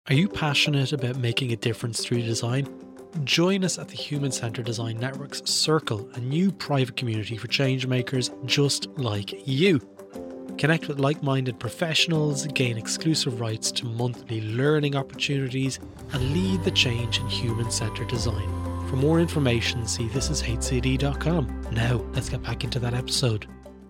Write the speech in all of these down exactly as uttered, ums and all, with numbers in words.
Are you passionate about making a difference through design? Join us at the Human Centred Design Network's Circle, a new private community for change makers just like you. Connect with like-minded professionals, gain exclusive rights to monthly learning opportunities, and lead the change in human-centred design. For more information, see this is H C D dot com. Now, let's get back into that episode.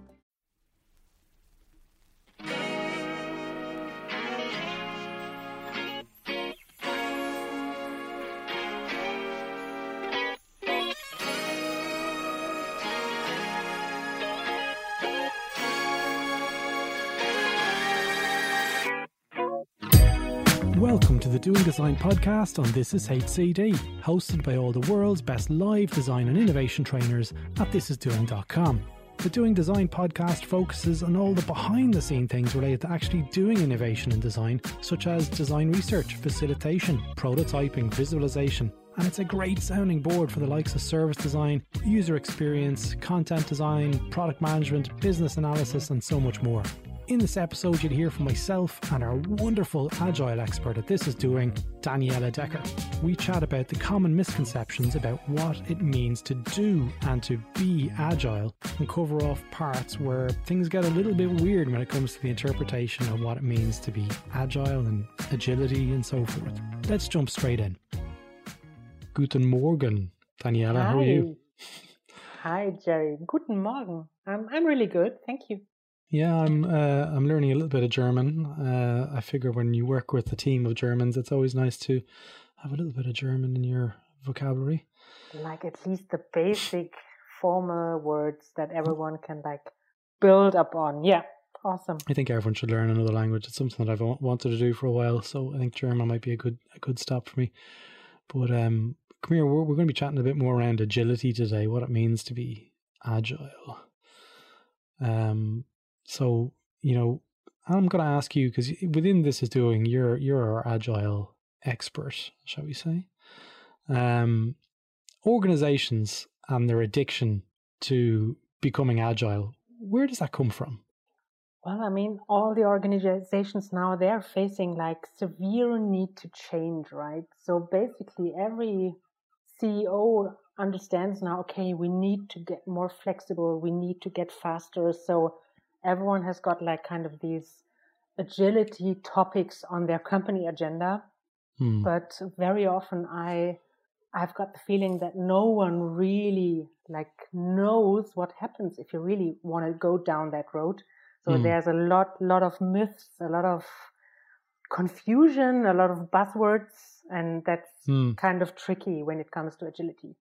Welcome to the Doing Design podcast on This is H C D, hosted by all the world's best live design and innovation trainers at this is doing dot com. The Doing Design podcast focuses on all the behind-the-scene things related to actually doing innovation in design, such as design research, facilitation, prototyping, visualization, and it's a great sounding board for the likes of service design, user experience, content design, product management, business analysis, and so much more. In this episode, you'll hear from myself and our wonderful Agile expert at This Is Doing, Daniela Decker. We chat about the common misconceptions about what it means to do and to be Agile, and cover off parts where things get a little bit weird when it comes to the interpretation of what it means to be Agile and agility and so forth. Let's jump straight in. Guten Morgen, Daniela. Hi. How are you? Hi, Jerry. Guten Morgen. I'm I'm really good. Thank you. Yeah, I'm uh, I'm learning a little bit of German. Uh, I figure when you work with a team of Germans, it's always nice to have a little bit of German in your vocabulary. Like at least the basic formal words that everyone can like build upon. Yeah, awesome. I think everyone should learn another language. It's something that I've wa- wanted to do for a while, so I think German might be a good a good stop for me. But um, come here, we're, we're going to be chatting a bit more around agility today, what it means to be agile. Um. So, you know, I'm going to ask you, because within This Is Doing, you're you're our agile expert, shall we say. Um, organizations and their addiction to becoming agile, where does that come from? Well, I mean, all the organizations now, they're facing like severe need to change, right? So basically every C E O understands now, okay, we need to get more flexible, we need to get faster. So everyone has got like kind of these agility topics on their company agenda. Hmm. But very often I, I've got the feeling that no one really like knows what happens if you really want to go down that road. So hmm. there's a lot, lot of myths, a lot of confusion, a lot of buzzwords, and that's hmm. kind of tricky when it comes to agility.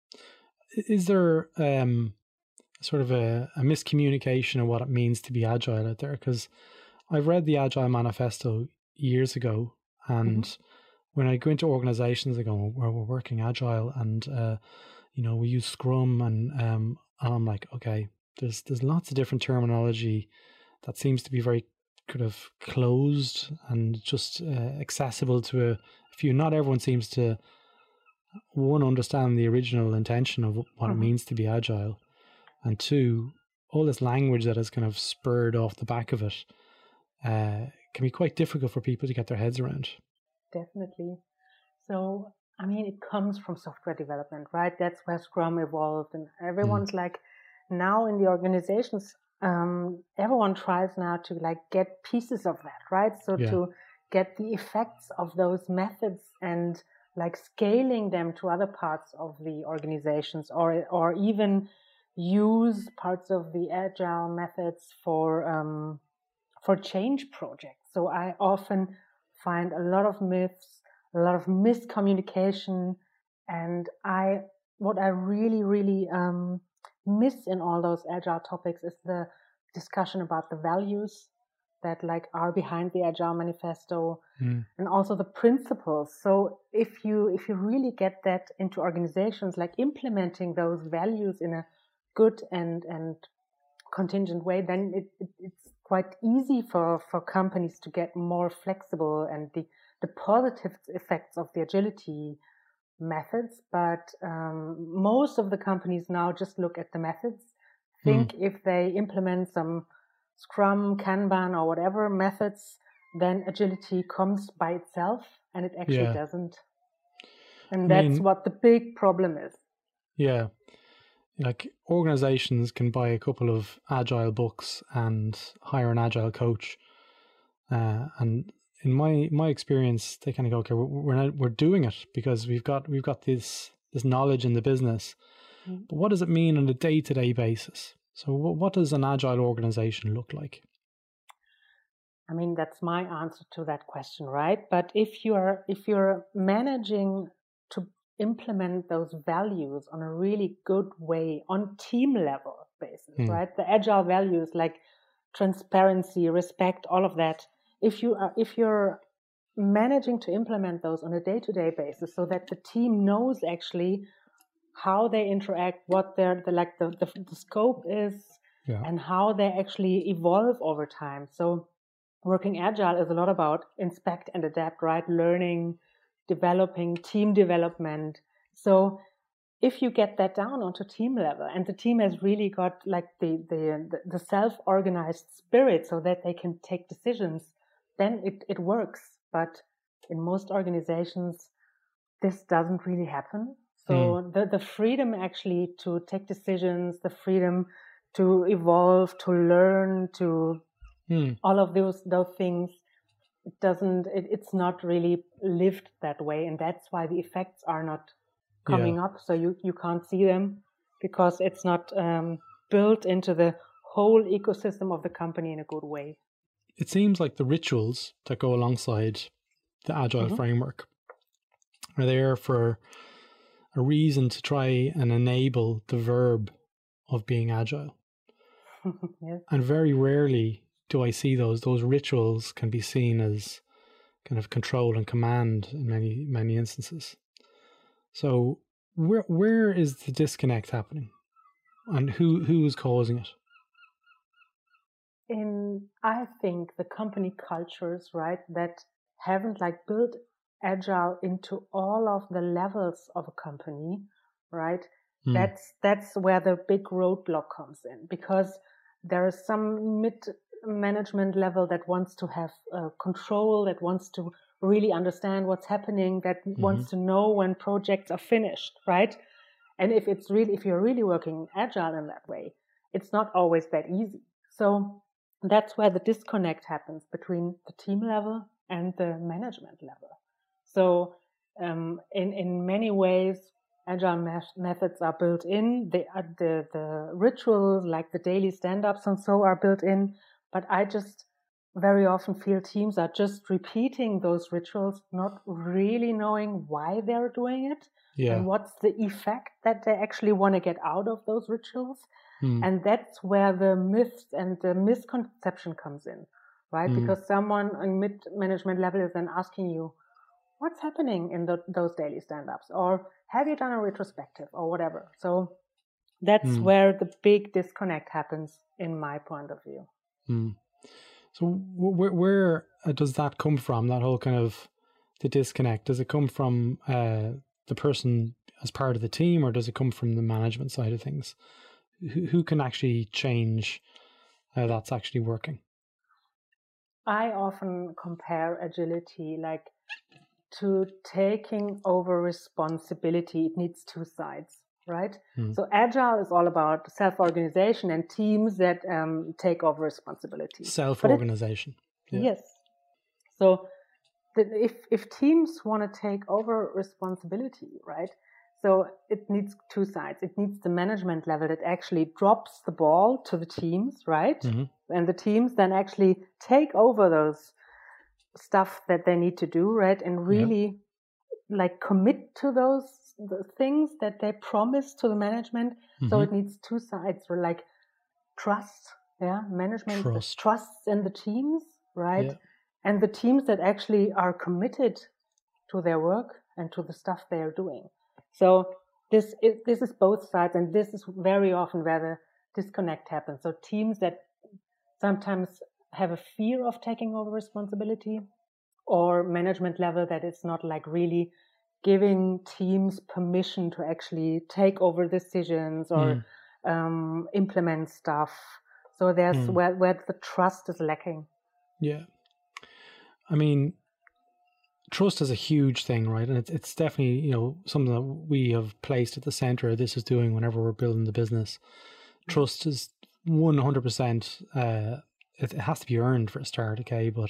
Is there um sort of a, a miscommunication of what it means to be agile out there? Because I've read the Agile Manifesto years ago, and mm-hmm. when I go into organizations, I go, well, we're working agile, and uh, you know, we use Scrum, and um, and I'm like, okay, there's there's lots of different terminology that seems to be very kind of closed and just uh, accessible to a, a few. Not everyone seems to one understand the original intention of what mm-hmm. it means to be agile. And two, all this language that is kind of spurred off the back of it uh, can be quite difficult for people to get their heads around. Definitely. So, I mean, it comes from software development, right? That's where Scrum evolved. And everyone's mm. like, now in the organizations, um, everyone tries now to like get pieces of that, right? So yeah. to get the effects of those methods and like scaling them to other parts of the organizations, or or even use parts of the agile methods for um, for change projects. So I often find a lot of myths, a lot of miscommunication, and I what I really really um, miss in all those agile topics is the discussion about the values that like are behind the Agile Manifesto, mm. and also the principles. So if you if you really get that into organizations, like implementing those values in a good and and contingent way, then it, it, it's quite easy for, for companies to get more flexible and the, the positive effects of the agility methods. But um, most of the companies now just look at the methods, think mm. if they implement some Scrum, Kanban, or whatever methods, then agility comes by itself. and it actually Yeah. doesn't. And I that's mean, what the big problem is. yeah, like organizations can buy a couple of agile books and hire an agile coach, uh, and in my my experience, they kind of go, okay, we're we're, not, we're doing it because we've got we've got this this knowledge in the business, Mm. but what does it mean on a day to day basis? So, what what does an agile organization look like? I mean, that's my answer to that question, right? But if you're if you're managing to implement those values on a really good way on team level basis, Mm. right? The agile values like transparency, respect, all of that. If you are if you're managing to implement those on a day-to-day basis so that the team knows actually how they interact, what their the like the, the, the scope is, Yeah. and how they actually evolve over time. So working agile is a lot about inspect and adapt, right? Learning, developing, team development. So if you get that down onto team level and the team has really got like the the, the self-organized spirit so that they can take decisions, then it, it works. But in most organizations, this doesn't really happen. So mm. the, the freedom actually to take decisions, the freedom to evolve, to learn, to mm. all of those those things, it doesn't it, it's not really lived that way, and that's why the effects are not coming yeah. up. So you you can't see them because it's not um, built into the whole ecosystem of the company in a good way. It seems like the rituals that go alongside the agile mm-hmm. framework are there for a reason to try and enable the verb of being agile. Yes. And very rarely do I see those. Those rituals can be seen as kind of control and command in many, many instances. So where where is the disconnect happening? And who who is causing it? In I think the company cultures, right, that haven't like built agile into all of the levels of a company, right? Mm. That's that's where the big roadblock comes in, because there is some mid management level that wants to have uh, control, that wants to really understand what's happening, that mm-hmm. wants to know when projects are finished, right? And if it's really if you're really working agile in that way, it's not always that easy. So that's where the disconnect happens between the team level and the management level. So um, in in many ways, agile me- methods are built in. They are the the rituals like the daily stand-ups and so are built in. But I just very often feel teams are just repeating those rituals, not really knowing why they're doing it yeah. and what's the effect that they actually want to get out of those rituals. Mm. And that's where the myths and the misconception comes in, right? Mm. Because someone on mid-management level is then asking you, what's happening in the, those daily stand-ups? Or have you done a retrospective or whatever? So that's mm. where the big disconnect happens in my point of view. Mm. So where, where does that come from, that whole kind of the disconnect? Does it come from uh, the person as part of the team, or does it come from the management side of things? Who, who can actually change how that's actually working? I often compare agility like to taking over responsibility. It needs two sides, right? Hmm. So agile is all about self-organization and teams that um, take over responsibility. Self-organization. It, yeah. Yes. So the, if if teams want to take over responsibility, right? So it needs two sides. It needs the management level that actually drops the ball to the teams, right? Mm-hmm. And the teams then actually take over those stuff that they need to do, right? And really yeah. like commit to those the things that they promise to the management. Mm-hmm. So it needs two sides, like trust, yeah, management trust. trusts in the teams, right? Yeah. And the teams that actually are committed to their work and to the stuff they are doing. So this is, this is both sides, and this is very often where the disconnect happens. So teams that sometimes have a fear of taking over responsibility, or management level that is not like really giving teams permission to actually take over decisions or mm. um, implement stuff. So there's mm. where, where the trust is lacking. Yeah. I mean, trust is a huge thing, right? And it's it's definitely, you know, something that we have placed at the center of This Is Doing whenever we're building the business. Trust is one hundred percent. Uh, it, it has to be earned for a start, okay? But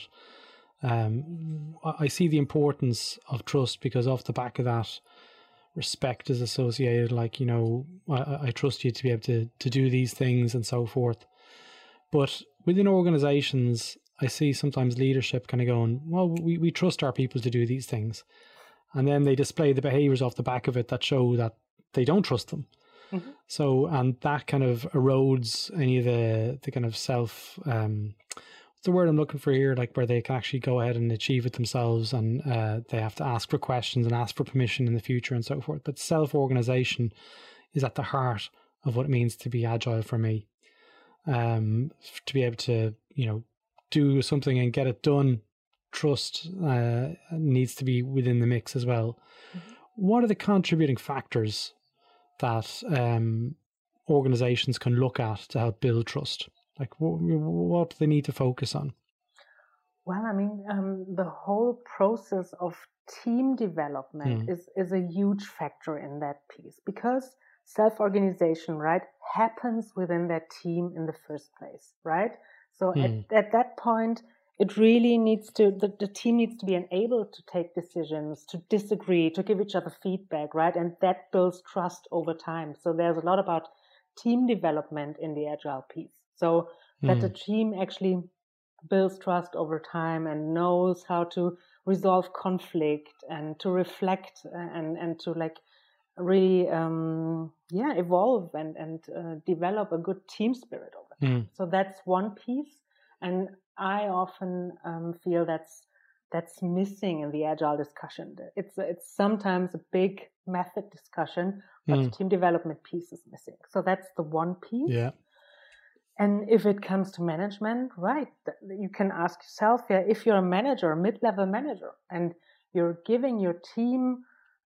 um, I see the importance of trust because off the back of that, respect is associated. Like, you know, I, I trust you to be able to to do these things and so forth. But within organizations, I see sometimes leadership kind of going, well, we, we trust our people to do these things. And then they display the behaviors off the back of it that show that they don't trust them. Mm-hmm. So, and that kind of erodes any of the, the kind of self, um, what's the word I'm looking for here? Like where they can actually go ahead and achieve it themselves, and uh, they have to ask for questions and ask for permission in the future and so forth. But self-organization is at the heart of what it means to be agile for me. Um, to be able to, you know, do something and get it done, trust uh, needs to be within the mix as well. Mm-hmm. What are the contributing factors that um, organizations can look at to help build trust? Like, what, what do they need to focus on? Well, I mean, um, the whole process of team development mm. is, is a huge factor in that piece, because self-organization, right, happens within that team in the first place, right? So mm. at, at that point, it really needs to, the, the team needs to be enabled to take decisions, to disagree, to give each other feedback, right? And that builds trust over time. So there's a lot about team development in the Agile piece. So mm. that the team actually builds trust over time and knows how to resolve conflict and to reflect and, and to like really, um, yeah, evolve and, and uh, develop a good team spirit over time. Mm. So that's one piece. And I often um, feel that's that's missing in the Agile discussion. It's it's sometimes a big method discussion, but mm. the team development piece is missing. So that's the one piece. Yeah. And if it comes to management, right, you can ask yourself, yeah, if you're a manager, a mid-level manager, and you're giving your team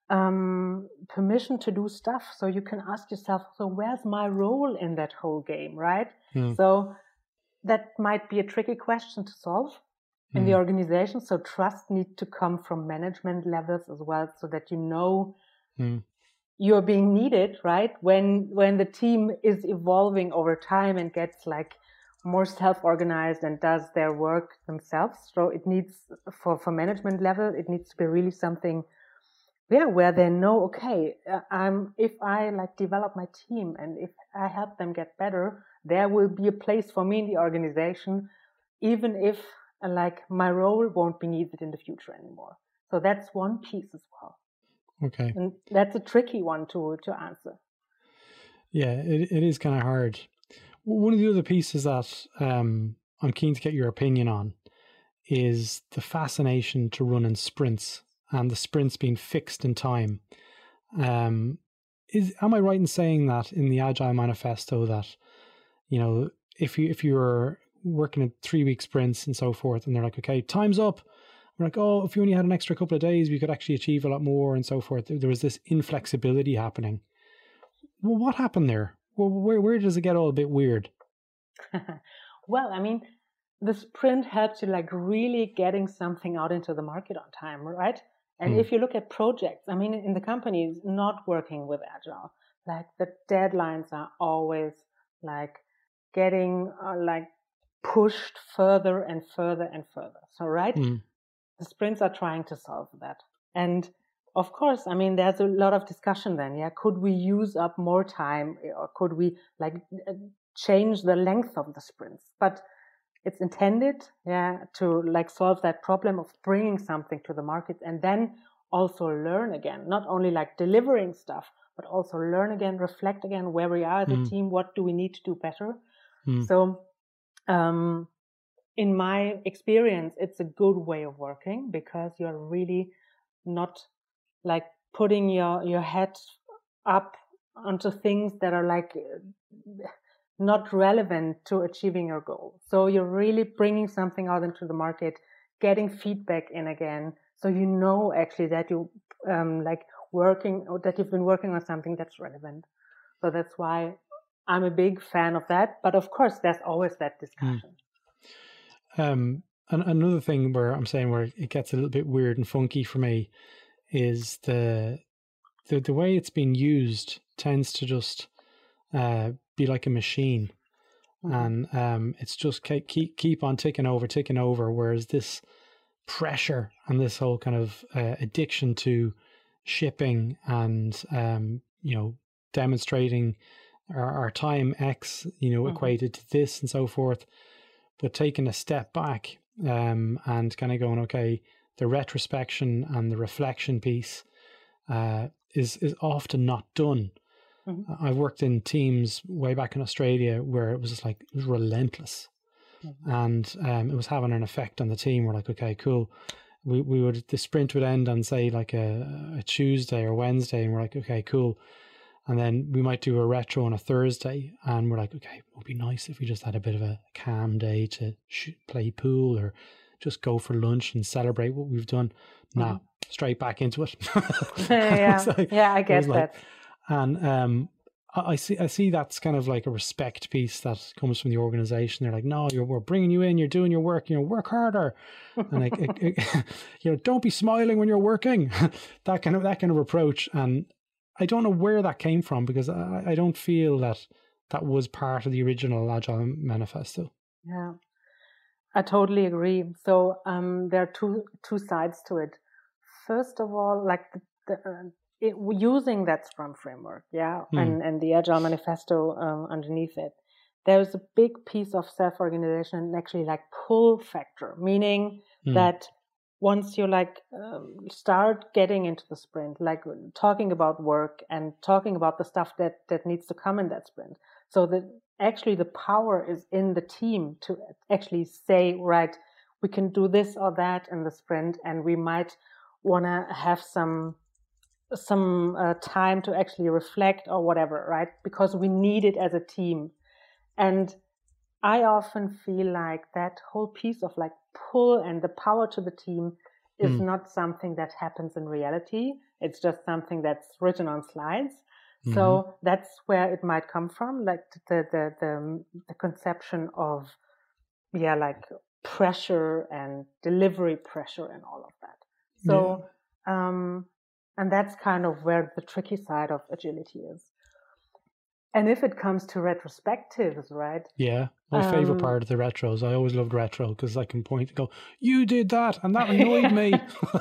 um, permission to do stuff, so you can ask yourself, so where's my role in that whole game, right? Mm. So that might be a tricky question to solve in mm. the organization. So trust needs to come from management levels as well, so that you know mm. you're being needed, right? When when the team is evolving over time and gets like more self-organized and does their work themselves. So it needs, for, for management level, it needs to be really something, yeah, where they know, okay, uh, I'm, if I like develop my team and if I help them get better, there will be a place for me in the organization, even if uh, like my role won't be needed in the future anymore. So that's one piece as well. Okay. And that's a tricky one to, to answer. Yeah, it it is kind of hard. One of the other pieces that um, I'm keen to get your opinion on is the fascination to run in sprints and the sprints being fixed in time. Um, is am I right in saying that in the Agile Manifesto that, you know, if you if you're working at three week sprints and so forth, and they're like, okay, time's up. We're like, oh, if you only had an extra couple of days, we could actually achieve a lot more and so forth. There was this inflexibility happening. Well, what happened there? Well, where where does it get all a bit weird? Well, I mean, the sprint helps you like really getting something out into the market on time, right? And mm. if you look at projects, I mean, in the companies not working with Agile, like the deadlines are always like getting uh, like pushed further and further and further. So, right? Mm. The sprints are trying to solve that. And of course, I mean, there's a lot of discussion then. Yeah, could we use up more time, or could we like change the length of the sprints? But it's intended, yeah, to like solve that problem of bringing something to the market and then also learn again, not only like delivering stuff, but also learn again, reflect again where we are as mm. a team, what do we need to do better? Mm. So, um, in my experience, it's a good way of working because you're really not like putting your, your head up onto things that are like not relevant to achieving your goal. So you're really bringing something out into the market, getting feedback in again. So you know actually that you um, like working, or that you've been working on something that's relevant. So that's why I'm a big fan of that. But of course, there's always that discussion. Mm. Um, an, another thing where I'm saying where it gets a little bit weird and funky for me is the the the way it's been used tends to just uh, be like a machine, mm-hmm. and um, it's just keep keep keep on ticking over, ticking over. Whereas this pressure and this whole kind of uh, addiction to shipping and um, you know demonstrating our, our time X, you know, mm-hmm. equated to this and so forth, but taking a step back um, and kind of going, okay, the retrospection and the reflection piece uh, is is often not done. Mm-hmm. I've worked in teams way back in Australia where it was just like, it was relentless. Mm-hmm. And um, it was having an effect on the team. We're like, okay, cool. We we would, the sprint would end on say like a, a Tuesday or Wednesday, and we're like, okay, cool. And then we might do a retro on a Thursday, and we're like, okay, it would be nice if we just had a bit of a calm day to sh- play pool or just go for lunch and celebrate what we've done. Mm-hmm. Nah, straight back into it. yeah, like, yeah, I get like, that. And um, I see, I see that's kind of like a respect piece that comes from the organization. They're like, no, you're, we're bringing you in, you're doing your work, you know, work harder, and like, it, it, you know, don't be smiling when you're working. that kind of that kind of approach, and I don't know where that came from because I, I don't feel that that was part of the original Agile Manifesto. Yeah, I totally agree. So um, there are two two sides to it. First of all, like the, the uh, It, using that Scrum framework, yeah, mm. and, and the Agile Manifesto um, underneath it, there's a big piece of self-organization and actually like pull factor, meaning mm. that once you like um, start getting into the sprint, like talking about work and talking about the stuff that, that needs to come in that sprint, so that actually the power is in the team to actually say, right, we can do this or that in the sprint, and we might want to have some some uh, time to actually reflect or whatever, right? Because we need it as a team. And I often feel like that whole piece of like pull and the power to the team is mm. not something that happens in reality. It's just something that's written on slides. Mm-hmm. So that's where it might come from, like the, the, the, the conception of, yeah, like pressure and delivery pressure and all of that. So, yeah. um, And that's kind of where the tricky side of agility is. And if it comes to retrospectives, right? Yeah, my um, favorite part of the retros. I always loved retro because I can point and go, you did that and that annoyed me.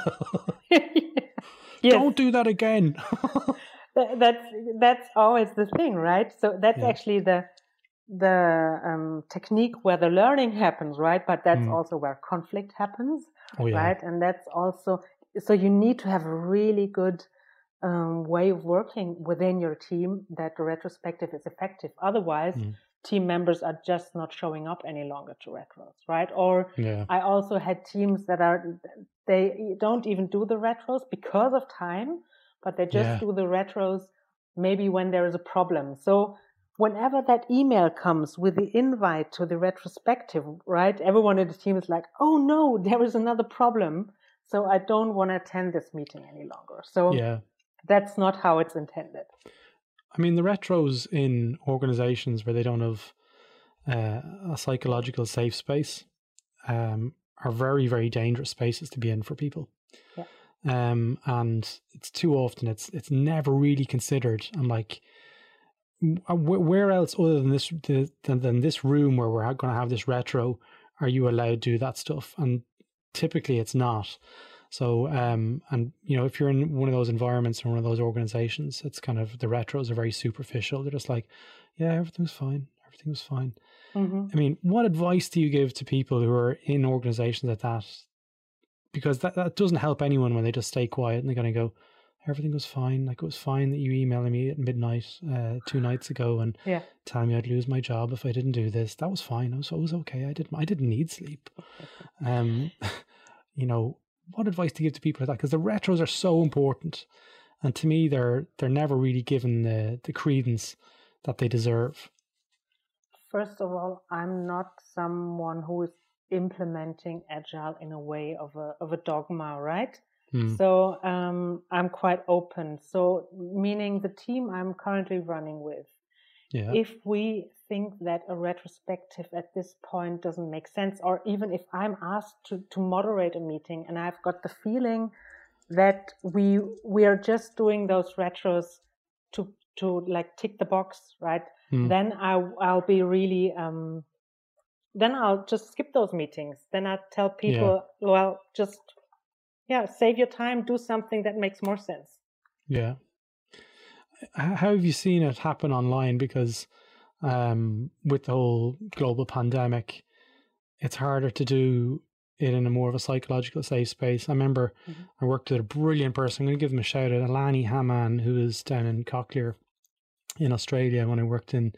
yes. Don't do that again. that's that's always the thing, right? So that's yeah. actually the the um, technique where the learning happens, right? But that's mm. also where conflict happens, oh, yeah. right? And that's also... So you need to have a really good um, way of working within your team that the retrospective is effective. Otherwise, mm. team members are just not showing up any longer to retros, right? Or yeah. I also had teams that are, they don't even do the retros because of time, but they just yeah. do the retros maybe when there is a problem. So whenever that email comes with the invite to the retrospective, right, everyone in the team is like, oh no, there is another problem. So I don't want to attend this meeting any longer. So yeah. that's not how it's intended. I mean, the retros in organizations where they don't have uh, a psychological safe space um, are very, very dangerous spaces to be in for people. Yeah. Um, and it's too often, it's it's never really considered. I'm like, where else other than this, than, than this room where we're going to have this retro, are you allowed to do that stuff? And typically it's not. So, um, and, you know, if you're in one of those environments or one of those organizations, it's kind of, the retros are very superficial. They're just like, yeah, everything's fine. Everything's fine. Mm-hmm. I mean, what advice do you give to people who are in organizations like that? Because that, that doesn't help anyone when they just stay quiet and they're going to go, everything was fine. Like, it was fine that you emailed me at midnight uh, two nights ago and yeah. telling me I'd lose my job if I didn't do this. That was fine. I was, it was okay. I didn't, I didn't need sleep. Um, you know, what advice to give to people like that? Because the retros are so important, and to me, they're they're never really given the the credence that they deserve. First of all, I'm not someone who is implementing Agile in a way of a of a dogma, right? Hmm. So um, I'm quite open. So meaning the team I'm currently running with, Yeah. If we think that a retrospective at this point doesn't make sense, or even if I'm asked to, to moderate a meeting and I've got the feeling that we we are just doing those retros to to like tick the box, right? Mm. Then I I'll be really um then I'll just skip those meetings. Then I tell people, yeah. well, just yeah, save your time, do something that makes more sense. Yeah. How have you seen it happen online? Because um, with the whole global pandemic, it's harder to do it in a more of a psychological safe space. I remember mm-hmm. I worked with a brilliant person. I'm going to give him a shout out, Alani Haman, who is down in Cochlear in Australia. When I worked in,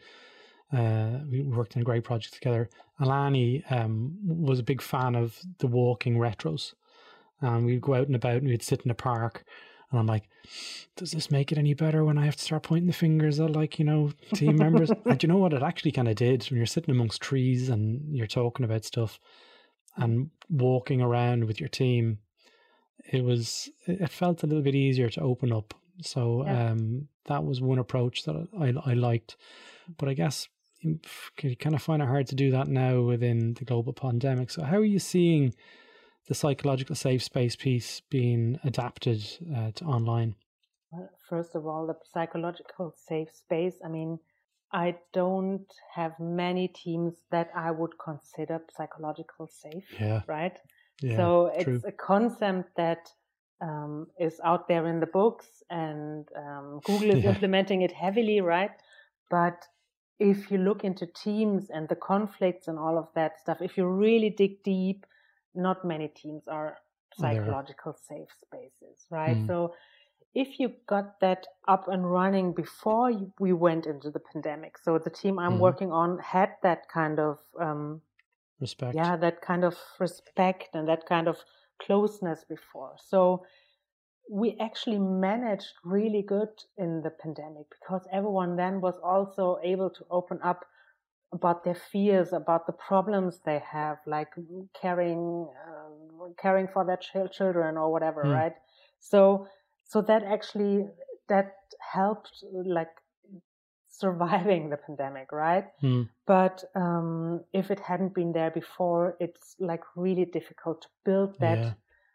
uh, we worked in a great project together. Alani um, was a big fan of the walking retros, and we'd go out and about and we'd sit in a park. And I'm like, does this make it any better when I have to start pointing the fingers at, like, you know, team members? And you know what? It actually kind of did. When you're sitting amongst trees and you're talking about stuff and walking around with your team, it was, it felt a little bit easier to open up. So yeah. um, that was one approach that I, I liked. But I guess you kind of find it hard to do that now within the global pandemic. So how are you seeing the psychological safe space piece being adapted uh, to online? Well, first of all, the psychological safe space, I mean, I don't have many teams that I would consider psychological safe, yeah. right? Yeah, so it's true. a concept that um, is out there in the books, and um, Google is yeah. implementing it heavily, right? But if you look into teams and the conflicts and all of that stuff, if you really dig deep, not many teams are psychological safe spaces, right? Mm. So if you got that up and running before you, we went into the pandemic, so the team I'm mm. working on had that kind of um, respect, yeah, that kind of respect and that kind of closeness before. So we actually managed really good in the pandemic because everyone then was also able to open up about their fears, about the problems they have, like caring, um, caring for their ch- children or whatever, mm. right? So, so that actually that helped, like surviving the pandemic, right? Mm. But um, if it hadn't been there before, it's like really difficult to build that yeah.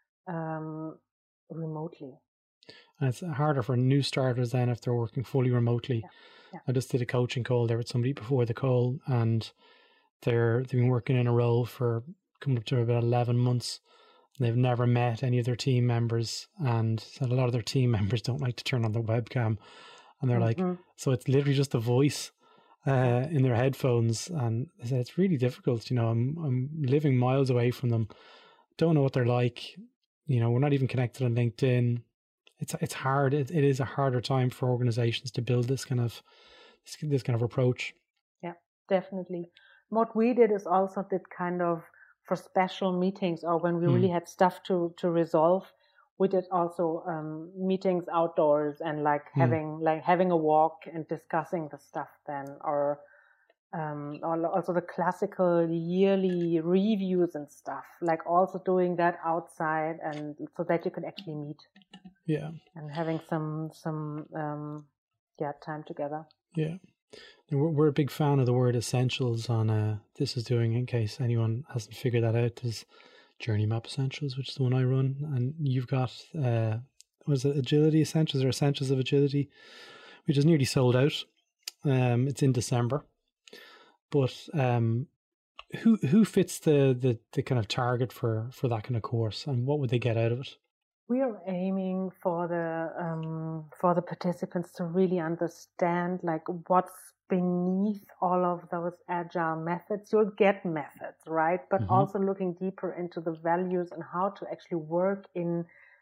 um, remotely. And it's harder for new starters then if they're working fully remotely. Yeah. Yeah. I just did a coaching call there with somebody before the call, and they're they've been working in a role for coming up to about eleven months. And they've never met any of their team members, and a lot of their team members don't like to turn on their webcam, and they're mm-hmm. like, so it's literally just a voice uh, in their headphones, and they said it's really difficult. You know, I'm I'm living miles away from them, don't know what they're like. You know, we're not even connected on LinkedIn. It's it's hard. It, it is a harder time for organizations to build this kind of this, this kind of approach. Yeah, definitely. What we did is also did kind of for special meetings or when we mm. really had stuff to to resolve. We did also um, meetings outdoors and like mm. having like having a walk and discussing the stuff then, or um, also the classical yearly reviews and stuff. Like also doing that outside, and so that you can actually meet. Yeah, and having some some um, yeah time together. Yeah, and we're we're a big fan of the word essentials on uh, This Is Doing. In case anyone hasn't figured that out, there's Journey Map Essentials, which is the one I run, and you've got uh, was it Agility Essentials or Essentials of Agility, which is nearly sold out. Um, it's in December, but um, who who fits the, the the kind of target for for that kind of course, and what would they get out of it? We are aiming for the um, for the participants to really understand like what's beneath all of those agile methods. You'll get methods, right? But mm-hmm. also looking deeper into the values and how to actually work in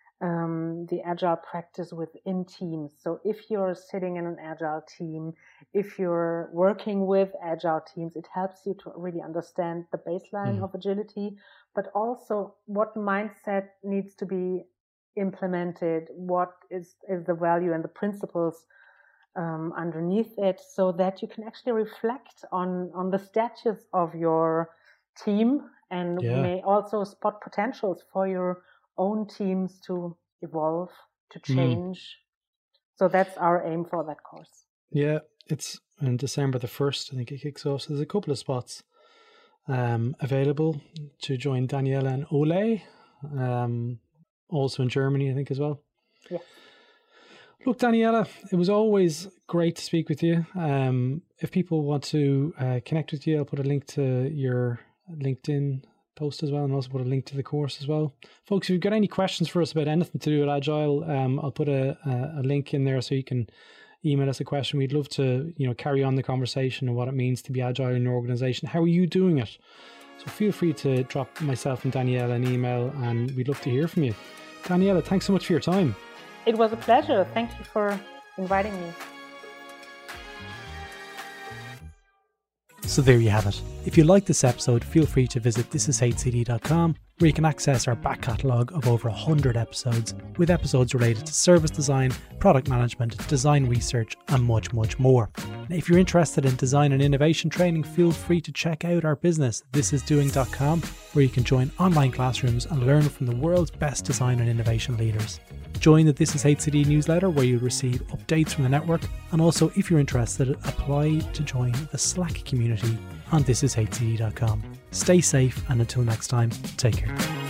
um, the agile practice within teams. So if you're sitting in an agile team, if you're working with agile teams, it helps you to really understand the baseline mm-hmm. of agility, but also what mindset needs to be implemented, what is, is the value and the principles um, underneath it, so that you can actually reflect on, on the status of your team and yeah. may also spot potentials for your own teams to evolve, to change. Mm. So that's our aim for that course. Yeah, it's on December the first. I think it kicks off. So there's a couple of spots um, available to join Daniela and Ole, um, also in Germany, I think, as well. Yeah. Look, Daniela, it was always great to speak with you. Um, if people want to uh, connect with you, I'll put a link to your LinkedIn post as well, and also put a link to the course as well. Folks, if you've got any questions for us about anything to do with Agile, um, I'll put a, a, a link in there so you can email us a question. We'd love to, you know, carry on the conversation of what it means to be Agile in your organization. How are you doing it? So feel free to drop myself and Daniela an email, and we'd love to hear from you. Daniela, thanks so much for your time. It was a pleasure. Thank you for inviting me. So there you have it. If you like this episode, feel free to visit this is h c d dot com, where you can access our back catalogue of over one hundred episodes, with episodes related to service design, product management, design research, and much, much more. Now, if you're interested in design and innovation training, feel free to check out our business, this is doing dot com, where you can join online classrooms and learn from the world's best design and innovation leaders. Join the This is H C D newsletter, where you'll receive updates from the network, and also, if you're interested, apply to join the Slack community on this is h c d dot com. Stay safe, and until next time, take care.